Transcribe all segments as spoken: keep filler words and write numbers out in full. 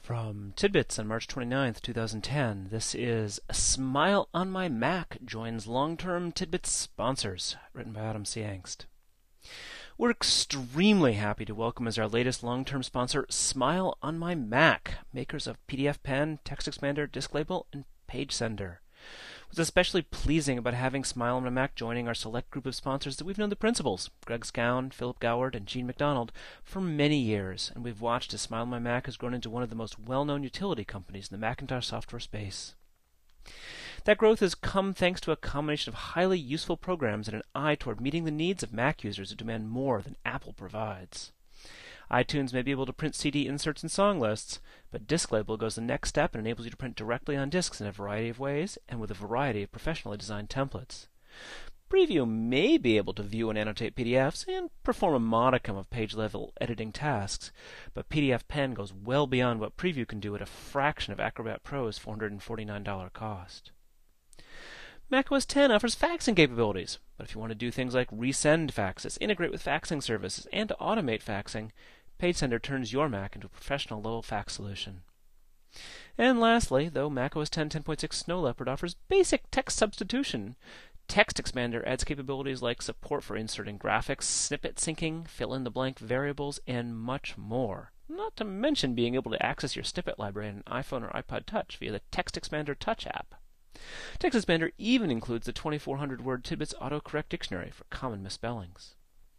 From Tidbits on March twenty-ninth, two thousand ten, this is Smile on My Mac joins long-term Tidbits sponsors, written by Adam C. Angst. We're extremely happy to welcome as our latest long-term sponsor Smile on My Mac, makers of P D F Pen, Text Expander, Disk Label, and Page Sender. What's especially pleasing about having Smile on My Mac joining our select group of sponsors is that we've known the principals, Greg Scown, Philip Goward, and Gene McDonald, for many years, and we've watched as Smile on My Mac has grown into one of the most well-known utility companies in the Macintosh software space. That growth has come thanks to a combination of highly useful programs and an eye toward meeting the needs of Mac users who demand more than Apple provides. iTunes may be able to print C D inserts and song lists, but Disk Label goes the next step and enables you to print directly on disks in a variety of ways and with a variety of professionally designed templates. Preview may be able to view and annotate P D Fs and perform a modicum of page-level editing tasks, but P D F Pen goes well beyond what Preview can do at a fraction of Acrobat Pro's four hundred forty-nine dollars cost. macOS ten offers faxing capabilities, but if you want to do things like resend faxes, integrate with faxing services, and to automate faxing, Page Sender turns your Mac into a professional-level fax solution. And lastly, though macOS ten ten point six Snow Leopard offers basic text substitution, Text Expander adds capabilities like support for inserting graphics, snippet syncing, fill-in-the-blank variables, and much more. Not to mention being able to access your snippet library on an iPhone or iPod Touch via the Text Expander Touch app. Text Expander even includes the twenty-four hundred word Tidbits autocorrect dictionary for common misspellings.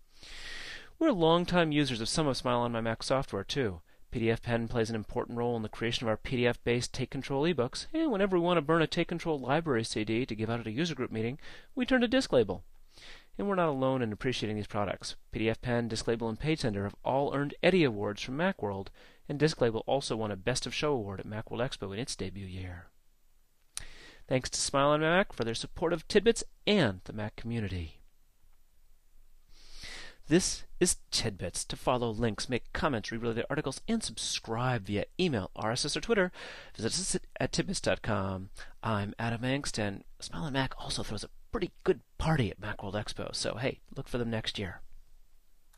We're longtime users of some of Smile on My Mac software, too. P D F Pen plays an important role in the creation of our P D F-based Take Control ebooks, and whenever we want to burn a Take Control library C D to give out at a user group meeting, we turn to Disk Label. And we're not alone in appreciating these products. P D F Pen, Disk Label, and Page Sender have all earned Eddie Awards from Macworld, and Disk Label also won a Best of Show award at Macworld Expo in its debut year. Thanks to Smile on My Mac for their support of Tidbits and the Mac community. This is Tidbits. To follow links, make comments, read related articles, and subscribe via email, R S S, or Twitter, visit us at tidbits dot com. I'm Adam Angst, and Smile on Mac also throws a pretty good party at Macworld Expo, so hey, look for them next year.